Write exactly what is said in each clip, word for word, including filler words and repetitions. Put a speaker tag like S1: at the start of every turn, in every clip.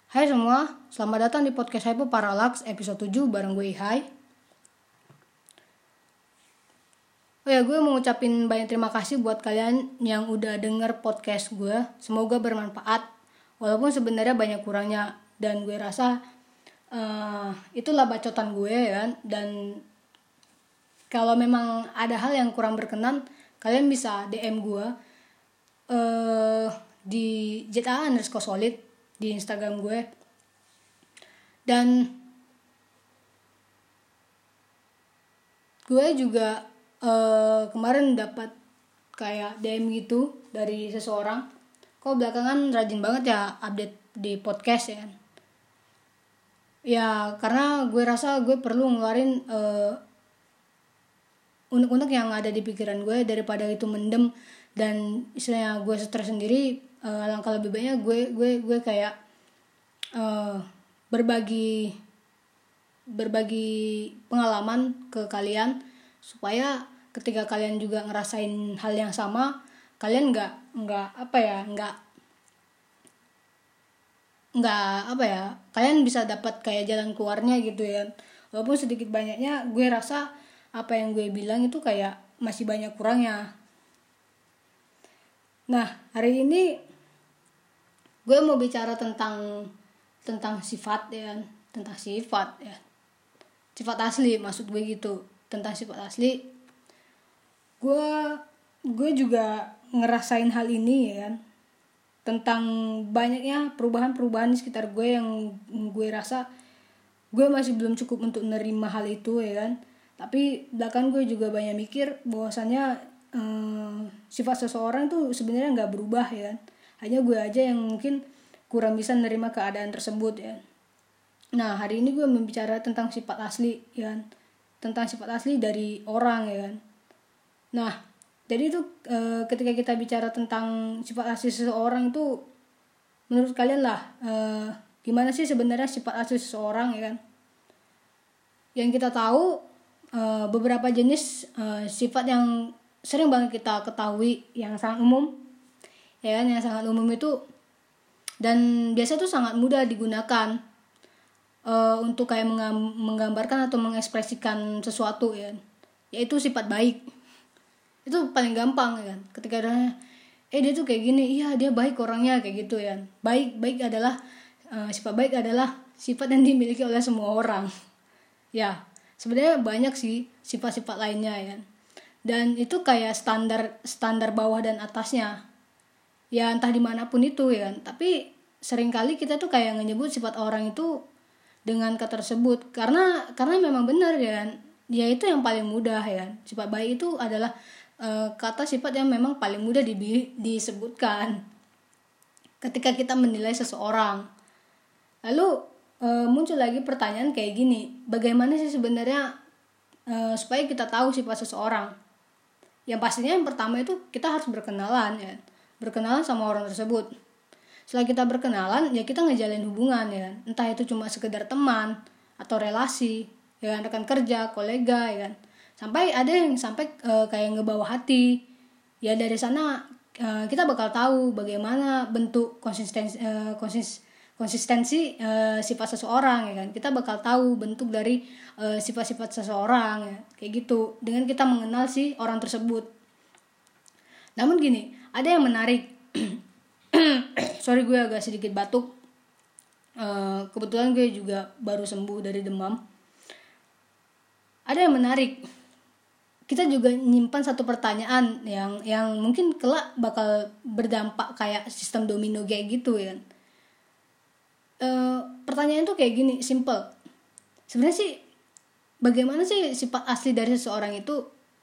S1: Hai semua, selamat datang di podcast Hypo Parallax episode tujuh bareng gue Ihai. Oh ya, gue mau ngucapin banyak terima kasih buat kalian yang udah denger podcast gue. Semoga bermanfaat, walaupun sebenarnya banyak kurangnya. Dan gue rasa uh, itulah bacotan gue ya. Dan kalau memang ada hal yang kurang berkenan, kalian bisa D M gue uh, di Z A underscore solid di Instagram gue. Dan gue juga uh, kemarin dapat kayak D M gitu dari seseorang, kok belakangan rajin banget ya update di podcast ya. Ya karena gue rasa gue perlu ngeluarin uh, unek-unek yang ada di pikiran gue, daripada itu mendem dan istilahnya gue stres sendiri. Uh, langkah lebih baiknya gue gue gue kayak uh, berbagi berbagi pengalaman ke kalian, supaya ketika kalian juga ngerasain hal yang sama, kalian nggak nggak apa ya nggak nggak apa ya kalian bisa dapat kayak jalan keluarnya gitu ya. Walaupun sedikit banyaknya gue rasa apa yang gue bilang itu kayak masih banyak kurangnya. Nah, hari ini gue mau bicara tentang tentang sifat ya, tentang sifat ya. Sifat asli maksud gue gitu, tentang sifat asli. Gue gue juga ngerasain hal ini ya kan. Tentang banyaknya perubahan-perubahan di sekitar gue yang gue rasa gue masih belum cukup untuk menerima hal itu ya kan. Tapi belakang gue juga banyak mikir bahwasannya eh, sifat seseorang tuh sebenarnya nggak berubah ya kan. Hanya gue aja yang mungkin kurang bisa menerima keadaan tersebut ya. Nah, hari ini gue membicara tentang sifat asli ya kan. Tentang sifat asli dari orang ya kan. Nah, jadi itu e, ketika kita bicara tentang sifat asli seseorang itu, menurut kalian lah e, gimana sih sebenarnya sifat asli seseorang ya kan. Yang kita tahu e, beberapa jenis e, sifat yang sering banget kita ketahui, yang sangat umum ya kan, yang sangat umum itu dan biasa tuh sangat mudah digunakan uh, untuk kayak menggam- menggambarkan atau mengekspresikan sesuatu ya, yaitu sifat baik. Itu paling gampang ya kan, ketika ada eh dia tuh kayak gini, iya dia baik orangnya kayak gitu ya. Baik baik adalah uh, sifat baik adalah sifat yang dimiliki oleh semua orang. Ya sebenarnya banyak sih sifat-sifat lainnya ya, dan itu kayak standar standar bawah dan atasnya. Ya entah dimanapun itu ya, tapi seringkali kita tuh kayak menyebut sifat orang itu dengan kata tersebut karena karena memang benar ya, ya itu yang paling mudah ya. Sifat baik itu adalah e, kata sifat yang memang paling mudah di, disebutkan ketika kita menilai seseorang. Lalu e, muncul lagi pertanyaan kayak gini, bagaimana sih sebenarnya e, supaya kita tahu sifat seseorang? Yang pastinya yang pertama itu kita harus berkenalan ya. Berkenalan sama orang tersebut. Setelah kita berkenalan, ya kita ngejalin hubungan ya. Entah itu cuma sekedar teman atau relasi, ya rekan kerja, kolega ya kan. Sampai ada yang sampai e, kayak ngebawa hati. Ya dari sana e, kita bakal tahu bagaimana bentuk konsistensi e, konsis, konsistensi e, sifat seseorang ya kan. Kita bakal tahu bentuk dari e, sifat-sifat seseorang ya. Kayak gitu dengan kita mengenal si orang tersebut. Namun gini, ada yang menarik. Sorry gue agak sedikit batuk. Uh, kebetulan gue juga baru sembuh dari demam. Ada yang menarik. Kita juga nyimpan satu pertanyaan yang yang mungkin kelak bakal berdampak kayak sistem domino kayak gitu ya. Uh, pertanyaan tuh kayak gini, simple. Sebenarnya sih bagaimana sih sifat asli dari seseorang itu?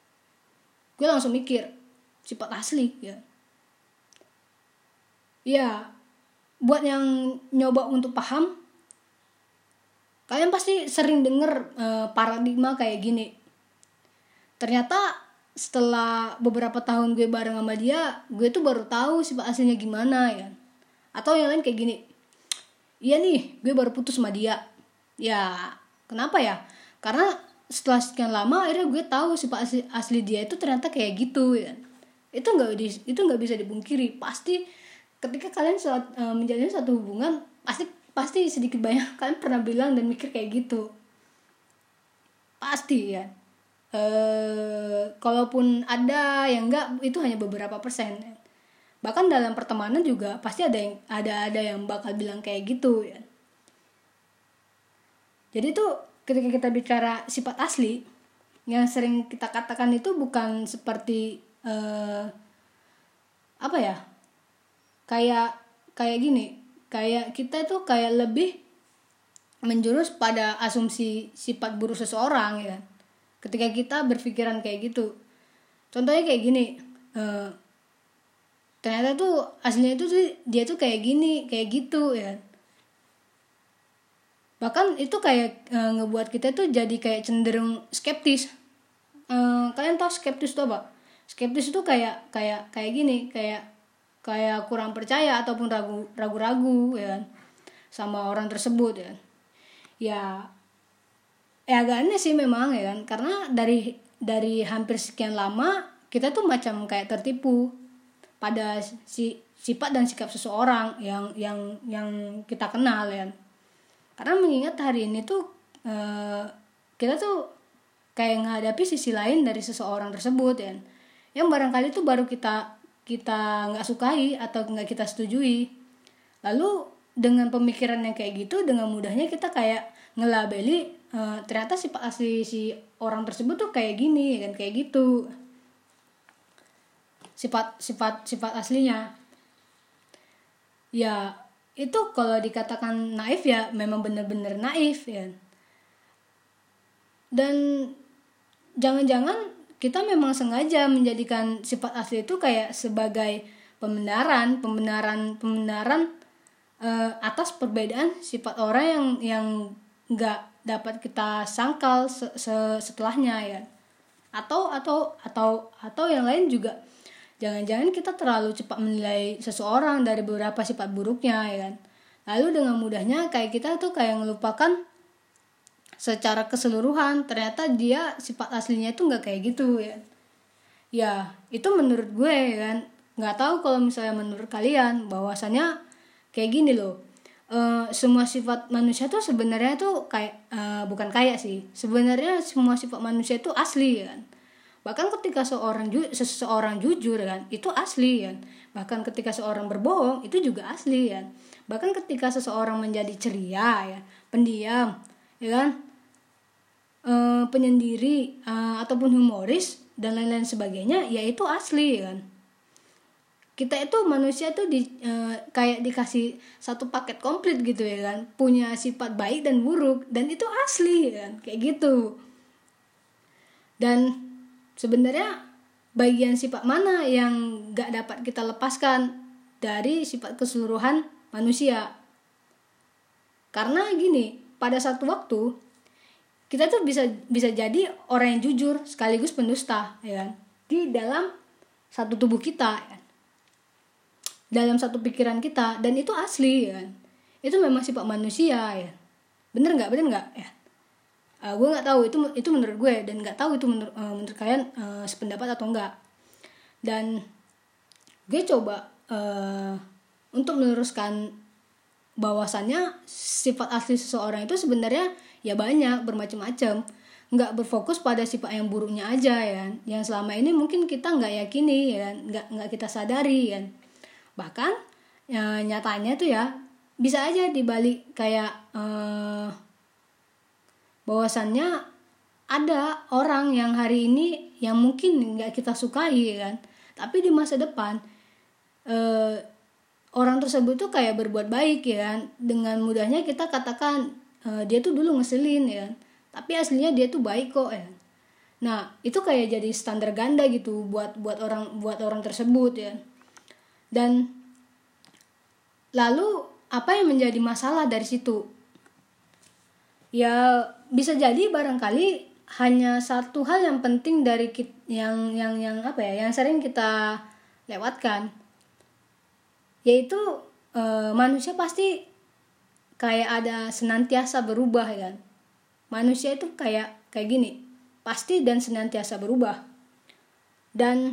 S1: Gue langsung mikir, sifat asli ya. Ya, buat yang nyoba untuk paham, kalian pasti sering denger e, paradigma kayak gini. Ternyata setelah beberapa tahun gue bareng sama dia, gue tuh baru tahu sifat aslinya gimana ya. Atau yang lain kayak gini, iya nih, gue baru putus sama dia. Ya, kenapa ya? Karena setelah sekian lama, akhirnya gue tahu sifat asli, asli dia itu ternyata kayak gitu ya. Itu nggak itu nggak bisa dipungkiri. Pasti ketika kalian saat, uh, menjalin satu hubungan, pasti pasti sedikit banyak kalian pernah bilang dan mikir kayak gitu. Pasti ya. Eh, kalaupun ada yang enggak, itu hanya beberapa persen. Bahkan dalam pertemanan juga pasti ada yang ada ada yang bakal bilang kayak gitu ya. Jadi tuh ketika kita bicara sifat asli, yang sering kita katakan itu bukan seperti eh, apa ya? Kayak kayak gini, kayak kita tuh kayak lebih menjurus pada asumsi sifat buruk seseorang ya. Ketika kita berpikiran kayak gitu, contohnya kayak gini, uh, ternyata tuh aslinya itu tuh dia tuh kayak gini, kayak gitu ya. Bahkan itu kayak uh, ngebuat kita tuh jadi kayak cenderung skeptis. Uh, kalian tahu skeptis itu apa? Skeptis itu kayak kayak kayak gini, kayak kayak kurang percaya ataupun ragu ragu-ragu ya sama orang tersebut ya. Ya Ya agak aneh sih memang ya kan, karena dari dari hampir sekian lama kita tuh macam kayak tertipu pada si sifat dan sikap seseorang yang yang yang kita kenal ya. Karena mengingat hari ini tuh eh, kita tuh kayak menghadapi sisi lain dari seseorang tersebut ya, yang barangkali tuh baru kita kita nggak sukai atau nggak kita setujui. Lalu dengan pemikiran yang kayak gitu, dengan mudahnya kita kayak ngelabeli Uh, ternyata sifat asli si orang tersebut tuh kayak gini kan, kayak gitu sifat sifat sifat aslinya. Ya itu kalau dikatakan naif ya memang benar-benar naif ya. Dan jangan-jangan kita memang sengaja menjadikan sifat asli itu kayak sebagai pembenaran pembenaran pembenaran uh, atas perbedaan sifat orang yang yang nggak dapat kita sangkal setelahnya ya. Atau atau atau atau yang lain juga, jangan-jangan kita terlalu cepat menilai seseorang dari beberapa sifat buruknya ya kan. Lalu dengan mudahnya kayak kita tuh kayak melupakan secara keseluruhan ternyata dia sifat aslinya itu nggak kayak gitu ya. Ya itu menurut gue ya kan. Nggak tahu kalau misalnya menurut kalian, bahwasannya kayak gini loh. Uh, semua sifat manusia tuh sebenarnya tuh kayak uh, bukan kayak sih sebenarnya semua sifat manusia itu asli kan. Bahkan ketika seorang ju- seseorang jujur kan itu asli kan. Bahkan ketika seorang berbohong itu juga asli kan. Bahkan ketika seseorang menjadi ceria ya, pendiam ya kan, uh, penyendiri uh, ataupun humoris dan lain-lain sebagainya, ya itu asli kan. Kita itu manusia tuh di, e, kayak dikasih satu paket komplit gitu ya kan, punya sifat baik dan buruk, dan itu asli ya kan, kayak gitu. Dan sebenarnya bagian sifat mana yang gak dapat kita lepaskan dari sifat keseluruhan manusia? Karena gini, pada satu waktu kita tuh bisa bisa jadi orang yang jujur sekaligus pendusta ya kan, di dalam satu tubuh kita ya, dalam satu pikiran kita, dan itu asli ya kan. Itu memang sifat manusia ya. Bener nggak? Bener nggak ya? Uh, gue nggak tahu itu itu menurut gue, dan nggak tahu itu menurut uh, menurut kalian uh, sependapat atau enggak. Dan gue coba uh, untuk meluruskan bahwasannya sifat asli seseorang itu sebenarnya ya banyak, bermacam-macam. Nggak berfokus pada sifat yang buruknya aja ya kan. Yang selama ini mungkin kita nggak yakini ya kan, nggak nggak kita sadari ya kan. Bahkan ya, nyatanya tuh ya bisa aja dibalik kayak eh, bahwasannya ada orang yang hari ini yang mungkin nggak kita sukai kan, tapi di masa depan eh, orang tersebut tuh kayak berbuat baik ya kan. Dengan mudahnya kita katakan eh, dia tuh dulu ngeselin ya kan, tapi aslinya dia tuh baik kok ya. Nah itu kayak jadi standar ganda gitu buat buat orang buat orang tersebut ya. Dan lalu apa yang menjadi masalah dari situ? Ya bisa jadi barangkali hanya satu hal yang penting dari kita, yang yang yang apa ya, yang sering kita lewatkan, yaitu e, manusia pasti kayak ada senantiasa berubah kan. Manusia itu kayak kayak gini, pasti dan senantiasa berubah. Dan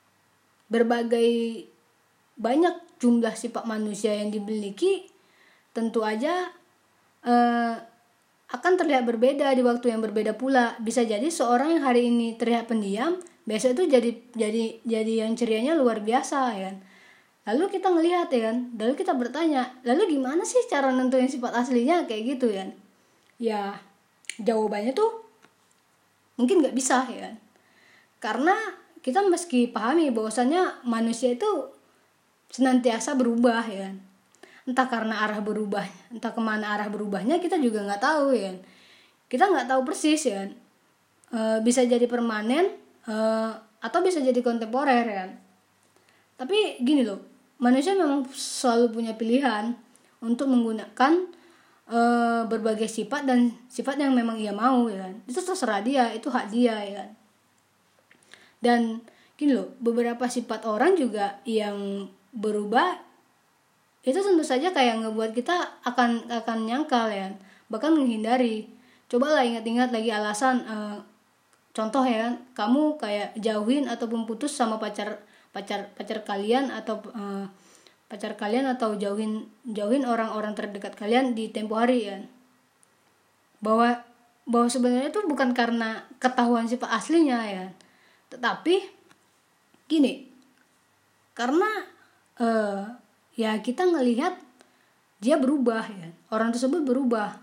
S1: berbagai banyak jumlah sifat manusia yang dimiliki tentu aja uh, akan terlihat berbeda di waktu yang berbeda pula. Bisa jadi seorang yang hari ini terlihat pendiam, besok itu jadi jadi jadi yang cerianya luar biasa ya kan. Lalu kita ngelihat ya kan, lalu kita bertanya, lalu gimana sih cara nentuin sifat aslinya kayak gitu ya? Ya jawabannya tuh mungkin nggak bisa ya kan. Karena kita meski pahami bahwasannya manusia itu senantiasa berubah ya kan. Entah karena arah berubah, entah kemana arah berubahnya kita juga nggak tahu ya kan. Kita nggak tahu persis ya kan. E, bisa jadi permanen e, atau bisa jadi kontemporer ya kan. Tapi gini loh, manusia memang selalu punya pilihan untuk menggunakan e, berbagai sifat dan sifat yang memang ia mau ya kan. Itu terserah dia, itu hak dia ya kan. Dan gini loh, beberapa sifat orang juga yang berubah itu tentu saja kayak ngebuat kita akan akan nyangkal ya, bahkan menghindari. Cobalah ingat-ingat lagi alasan e, contoh ya, kamu kayak jauhin ataupun putus sama pacar pacar pacar kalian atau e, pacar kalian atau jauhin jauhin orang-orang terdekat kalian di tempo hari ya. Bahwa bahwa sebenarnya itu bukan karena ketahuan sifat aslinya ya. Tetapi gini, karena uh, ya kita ngelihat dia berubah ya, orang tersebut berubah.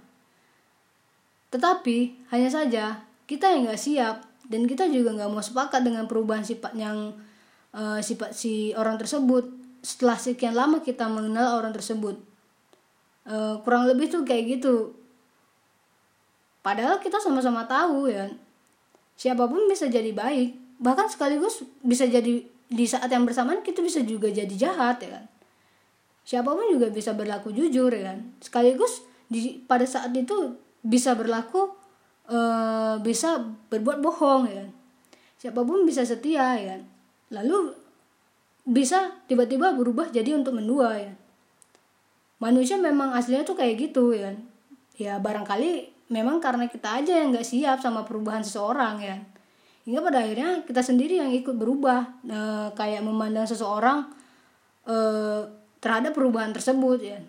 S1: Tetapi hanya saja kita yang nggak siap dan kita juga nggak mau sepakat dengan perubahan sifat yang uh, sifat si orang tersebut setelah sekian lama kita mengenal orang tersebut. Uh, kurang lebih tuh kayak gitu. Padahal kita sama-sama tahu ya, siapapun bisa jadi baik. Bahkan sekaligus bisa jadi di saat yang bersamaan kita bisa juga jadi jahat ya kan. Siapapun juga bisa berlaku jujur ya kan. Sekaligus di pada saat itu bisa berlaku e, bisa berbuat bohong ya kan. Siapapun bisa setia ya kan. Lalu bisa tiba-tiba berubah jadi untuk mendua ya. Manusia memang aslinya tuh kayak gitu ya kan. Ya barangkali memang karena kita aja yang gak siap sama perubahan seseorang ya. Hingga pada akhirnya kita sendiri yang ikut berubah, e, kayak memandang seseorang e, terhadap perubahan tersebut ya.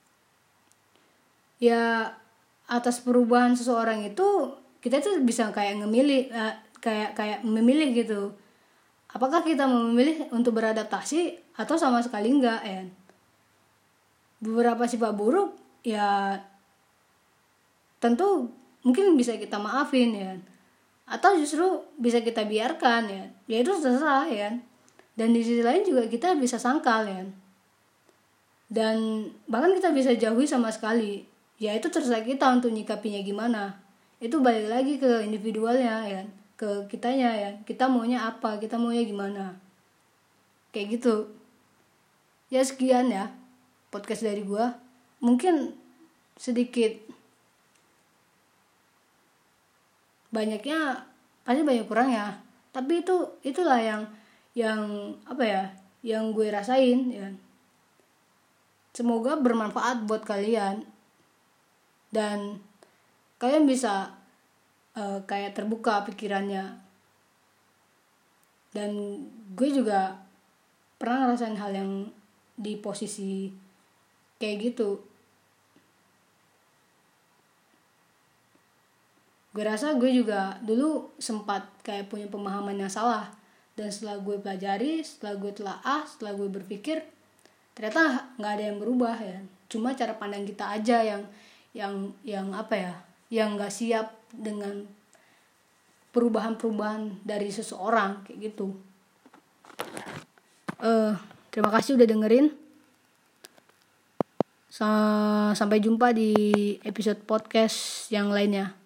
S1: Ya atas perubahan seseorang itu kita tuh bisa kayak ngemilih, e, kayak kayak memilih gitu. Apakah kita memilih untuk beradaptasi atau sama sekali enggak ya. Beberapa sifat buruk ya tentu mungkin bisa kita maafin ya. Atau justru bisa kita biarkan ya, ya itu terserah ya. Dan di sisi lain juga kita bisa sangkal ya. Dan bahkan kita bisa jauhi sama sekali. Ya itu terserah kita untuk nyikapinya gimana. Itu balik lagi ke individualnya ya, ke kitanya ya. Kita maunya apa, kita maunya gimana. Kayak gitu. Ya sekian ya podcast dari gua. Mungkin sedikit banyaknya pasti banyak kurang ya, tapi itu itulah yang yang apa ya yang gue rasain ya. Semoga bermanfaat buat kalian dan kalian bisa uh, kayak terbuka pikirannya. Dan gue juga pernah ngerasain hal yang di posisi kayak gitu. Gue rasa gue juga dulu sempat kayak punya pemahaman yang salah. Dan setelah gue pelajari, setelah gue telaah, setelah gue berpikir, ternyata gak ada yang berubah ya. Cuma cara pandang kita aja yang yang yang apa ya, yang gak siap dengan perubahan-perubahan dari seseorang kayak gitu. Uh, terima kasih udah dengerin. Sampai jumpa di episode podcast yang lainnya.